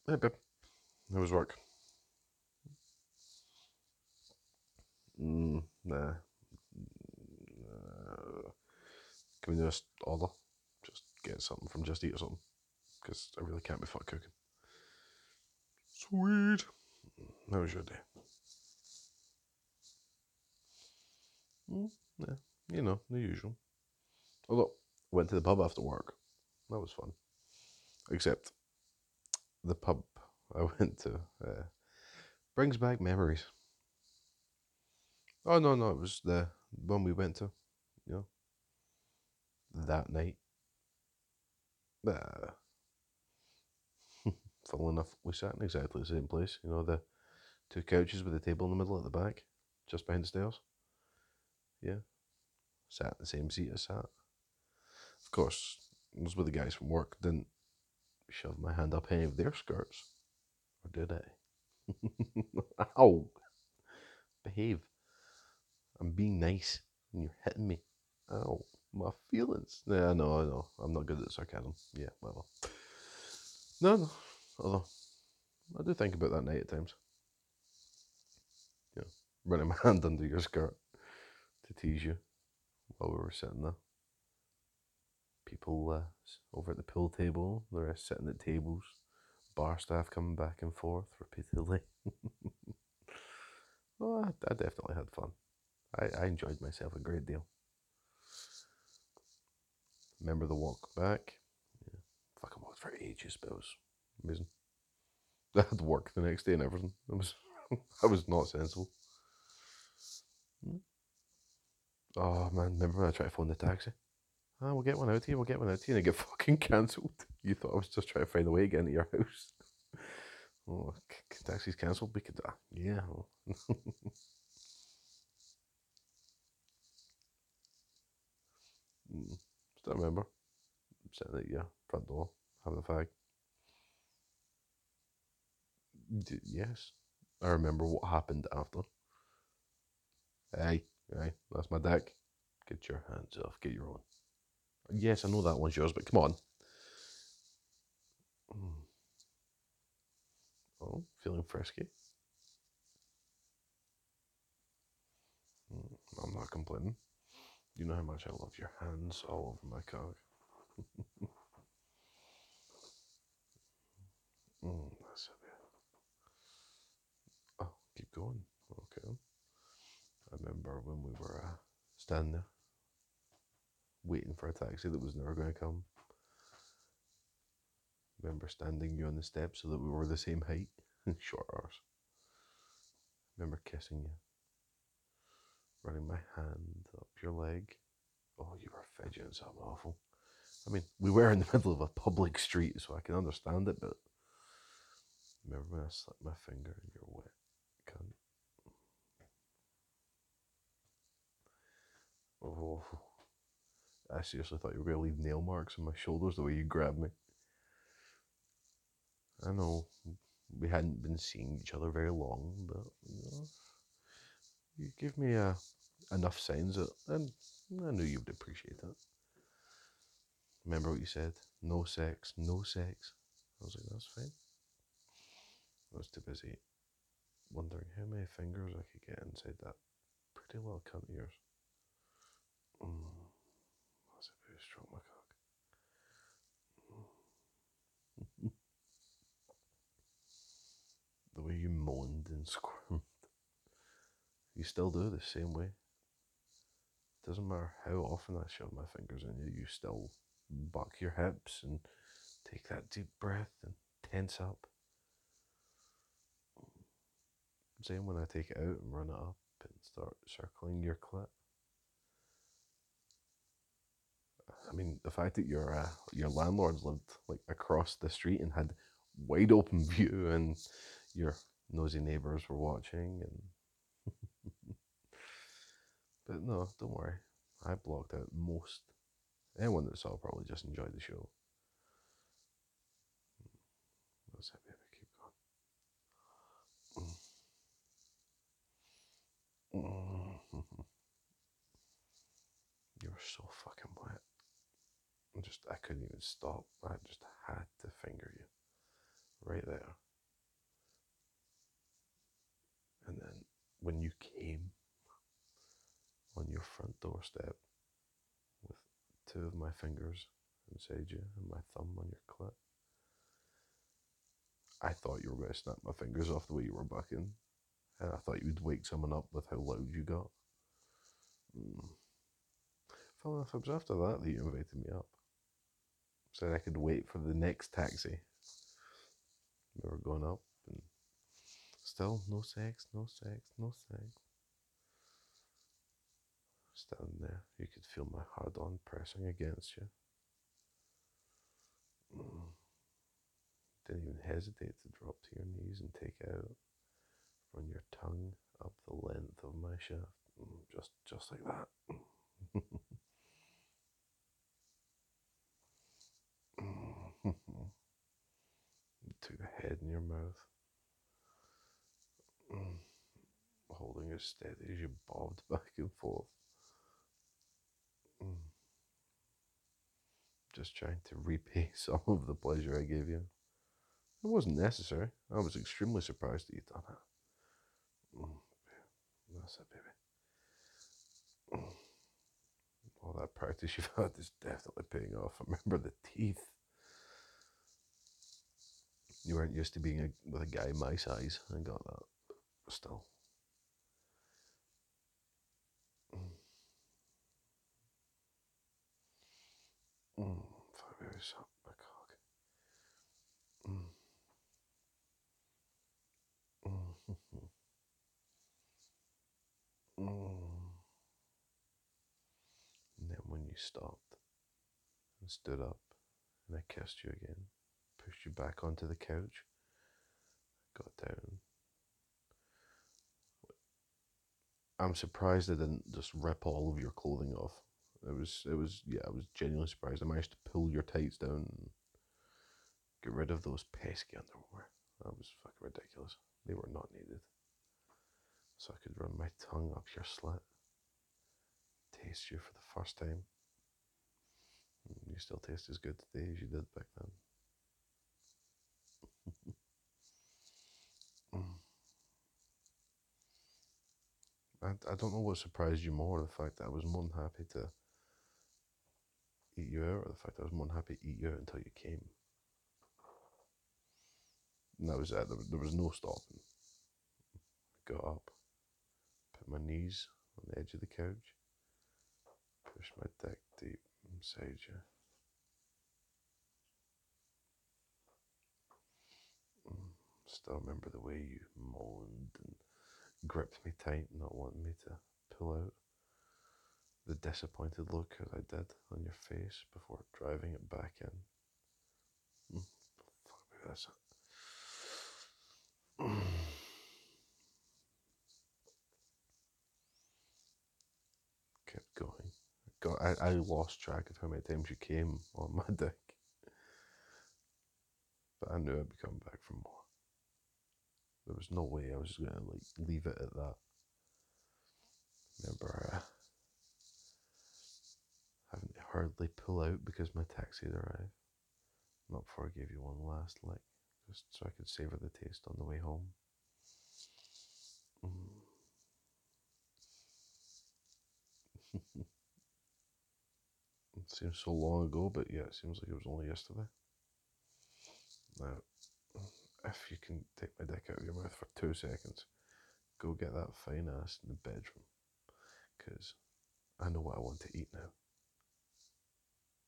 Hey, babe. How was work? Nah. Can we just order? Just get something from Just Eat or something. Because I really can't be fucked cooking. Sweet. How was your day? Mm, yeah. The usual. Although, went to the pub after work. That was fun. Except the pub I went to brings back memories. Oh, no, no. It was the one we went to, you know, that night. Uh, Funnily enough, we sat in exactly the same place. The two couches with a table in the middle at the back, just behind the stairs. Yeah, sat in the same seat I sat. Of course, I was with the guys from work. Didn't shove my hand up any of their skirts, or did I? Ow! Behave. I'm being nice, and you're hitting me. Ow! My feelings. Yeah, I know, I know. I'm not good at sarcasm. Yeah, well. No, no. Although, I do think about that night at times. You know, running my hand under your skirt to tease you while we were sitting there. People over at the pool table, they're sitting at tables. Bar staff coming back and forth repeatedly. Oh, I definitely had fun. I enjoyed myself a great deal. Remember the walk back? Yeah. Fucking walked for ages, but it was amazing. I had to work the next day and everything. I was not sensible. Oh man, remember when I tried to phone the taxi? Ah, we'll get one out to you, we'll get one out to you, and it get fucking cancelled. You thought I was just trying to find a way to get into your house. Oh, taxi's cancelled because, yeah. Still remember sitting at your front door having a fag. Yes. I remember what happened after. Aye, aye, that's my deck. Get your hands off, get your own. Yes, I know that one's yours, but come on. Mm. Oh, feeling frisky? I'm not complaining. You know how much I love your hands all over my cock. That's it. Oh, keep going. Okay. I remember when we were standing there waiting for a taxi that was never going to come. Remember standing you on the steps so that we were the same height. Short arse. Remember kissing you, running my hand up your leg. Oh, you were fidgeting something awful. I mean, we were in the middle of a public street, so I can understand it, but remember when I slipped my finger in your wet cunt? Oh, I seriously thought you were going to leave nail marks on my shoulders the way you grabbed me. I know we hadn't been seeing each other very long, but you gave me enough signs that, and I knew you would appreciate that. Remember what you said? No sex, no sex. I was like, that's fine. I was too busy wondering how many fingers I could get inside that pretty little cunt of yours. That's a very strong my cock. The way you moaned and squirmed. You still do the same way. Doesn't matter how often I shove my fingers in you, you still buck your hips and take that deep breath and tense up. Same when I take it out and run it up and start circling your clit. I mean, the fact that your landlords lived like across the street and had wide open view, and your nosy neighbors were watching, and but no, don't worry, I blocked out most. Anyone that saw probably just enjoyed the show. That's it, baby. Keep going. You're so fucking wet. I couldn't even stop. I just had to finger you right there. And then when you came on your front doorstep with two of my fingers inside you and my thumb on your clit, I thought you were going to snap my fingers off the way you were bucking. And I thought you'd wake someone up with how loud you got. Funny enough, it was after that you invited me up. Said I could wait for the next taxi. We were going up, and still no sex, no sex, no sex. Standing there, you could feel my hard-on pressing against you. Didn't even hesitate to drop to your knees and take out, run your tongue up the length of my shaft, just like that. Took the head in your mouth, holding it steady as you bobbed back and forth. Just trying to repay some of the pleasure I gave you. It wasn't necessary. I was extremely surprised that you'd done it. That's it, baby. All that practice you've had is definitely paying off. I remember the teeth. You weren't used to being with a guy my size. I got that. But still. Fuck, baby, suck my cock. And then when you stopped and stood up and I kissed you again, pushed you back onto the couch, got down. I'm surprised I didn't just rip all of your clothing off. I was genuinely surprised. I managed to pull your tights down and get rid of those pesky underwear. That was fucking ridiculous. They were not needed. So I could run my tongue up your slit, taste you for the first time. You still taste as good today as you did back then. I don't know what surprised you more, the fact that I was more than happy to eat you out, or the fact that I was more than happy to eat you out until you came. And that was it. There was no stopping. I got up, put my knees on the edge of the couch, pushed my dick deep inside you. Still remember the way you moaned and gripped me tight, not wanting me to pull out. The disappointed look as I did on your face before driving it back in. Fuck me, that's it. Kept going. I lost track of how many times you came on my dick. But I knew I'd be coming back for more. There was no way I was just gonna leave it at that. Remember having to hurriedly pull out because my taxi had arrived. Not before I gave you one last lick, just so I could savor the taste on the way home. It seems so long ago, but yeah, it seems like it was only yesterday. Now, if you can take my dick out of your mouth for 2 seconds, go get that fine ass in the bedroom, because I know what I want to eat now.